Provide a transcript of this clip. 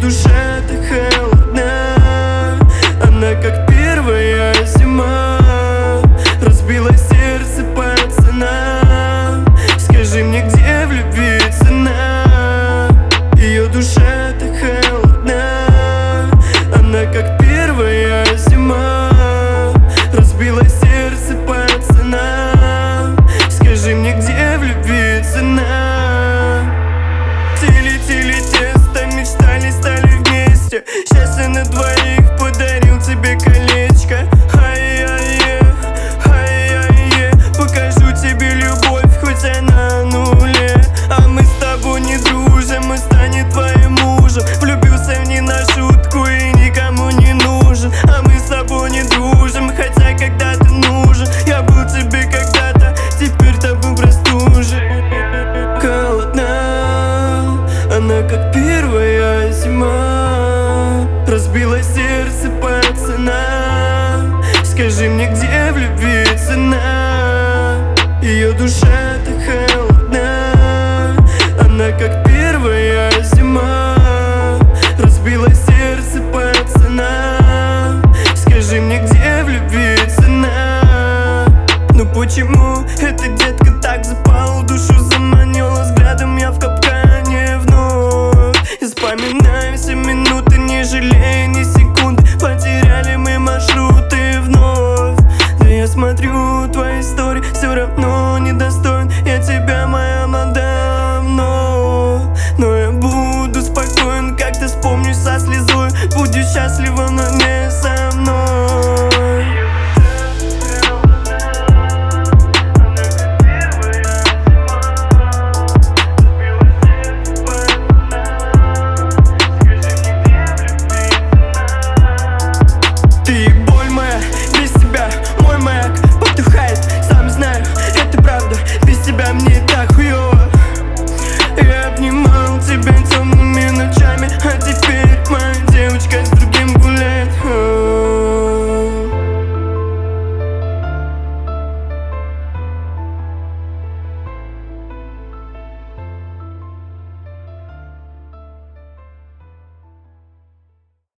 душа так холодна, она как первая зима. Разбила сердце пацана, скажи мне, где в любви цена? Ее душа так холодна, она как первая зима. Разбила сердце пацана, скажи мне, где в любви цена? Тили-тили тесто, мечтали, стали вместе. Счастье на двоих, подарил тебе колечко. Ай-яй-е, ай-яй-е, покажу тебе любовь, хоть она на нуле. А мы с тобой не дружим, мы станем твоим мужем. Влюбился в не на шутку и никому не нужен. А мы с тобой не дружим, хотя когда-то нужен. Я был тебе когда-то, теперь тобой простужен. Холодна, она как первая зима. Разбила сердце пацана, скажи мне, где в любви цена? Ее душа так холодна, она как первая зима. Разбила сердце пацана, скажи мне, где в любви цена? Ну почему эта детка так запала в душу, заманила взглядом, я в капкане вновь. И вспоминаю все минуты, не жалея ни секунды. Потеряли мы маршруты вновь. Да я смотрю твои истории, все равно недостоин я тебя, моя мадам, но я буду спокоен, когда вспомню со слезой. Будешь счастлива, но нет.